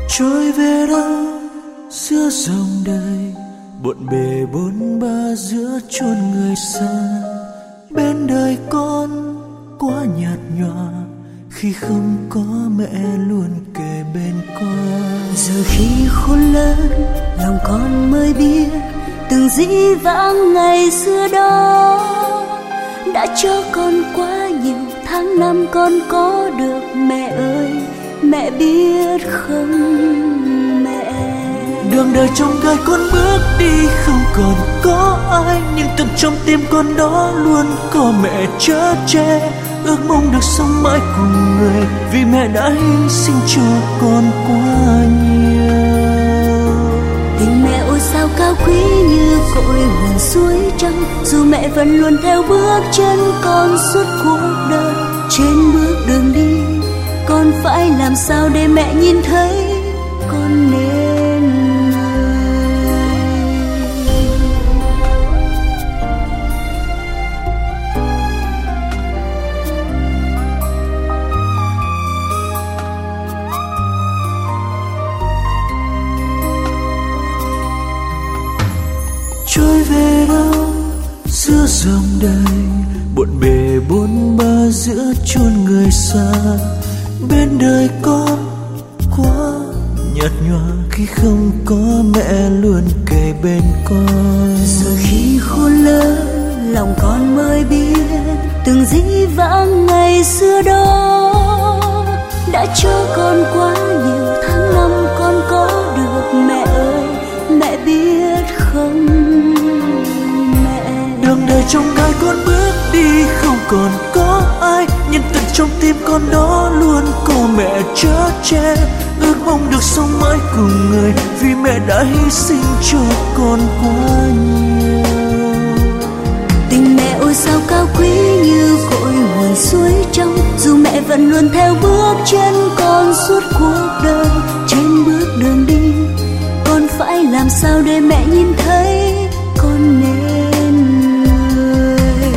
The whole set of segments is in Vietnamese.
trôi về đâu giữa dòng đời, bộn bề bôn ba giữa chốn người xa. Bên đời con quá nhạt nhòa khi không có mẹ luôn kề bên con. Giờ khi khôn lớn lòng con mới biết từng dĩ vãng ngày xưa đó đã cho con quá nhiều tháng năm con có được. Mẹ ơi mẹ biết không mẹ, đường đời trong gai con bước đi không còn có ai, nhưng tận trong tim con đó luôn có mẹ chở che. Ước mong được sống mãi cùng người vì mẹ đã hy sinh cho con quá nhiều. Tình mẹ ôi sao cao quý như cội nguồn suối trắng, dù mẹ vẫn luôn theo bước chân con suốt cuộc đời. Trên bước đường đi con phải làm sao để mẹ nhìn thấy con nên người. Trôi về đâu giữa dòng đời, bộn bề bôn ba giữa chốn người xa. Bên đời con quá nhạt nhòa khi không có mẹ luôn kề bên con. Giờ khi khôn lớn lòng con mới biết từng dĩ vãng ngày xưa đó đã cho con quá nhiều tháng năm con có được. Mẹ ơi mẹ biết không mẹ, đường đời trong gai con bước đi không còn có ai, nhưng tận trong tim con đó luôn có mẹ chở che. Ước mong được sống mãi cùng người vì mẹ đã hy sinh cho con quá nhiều. tình mẹ ôi sao cao quý như cội nguồn suối trong, dù mẹ vẫn luôn theo bước chân con suốt cuộc đời. Trên bước đường đi con phải làm sao để mẹ nhìn thấy con nên người.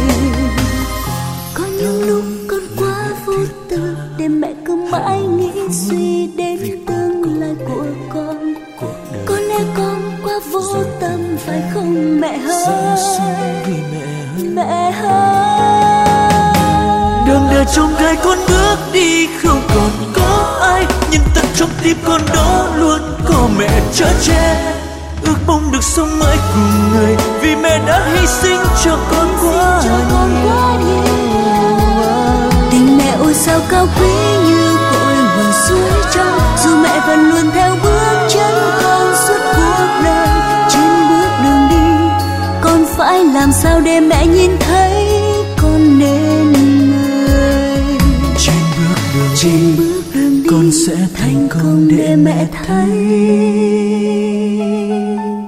Có những lúc con quá vô tư để mẹ cứ mãi nghĩ suy đến tương lai của con. Có lẽ con quá vô tâm phải không mẹ ơi, mẹ ơi. Đường đời trong gai con bước đi không còn có ai, nhưng tận trong tim con đó luôn có mẹ chở che. Ước mong được sống mãi cùng người vì mẹ đã hy sinh cho con quá nhiều. Tình mẹ ôi sao cao quý như cội nguồn suối trong, dù mẹ vẫn luôn theo bước chân con suốt cuộc đời. Trên bước đường đi con phải làm sao để mẹ nhìn thấy con nên người. Trên bước đường đi con sẽ thành công để mẹ thấy.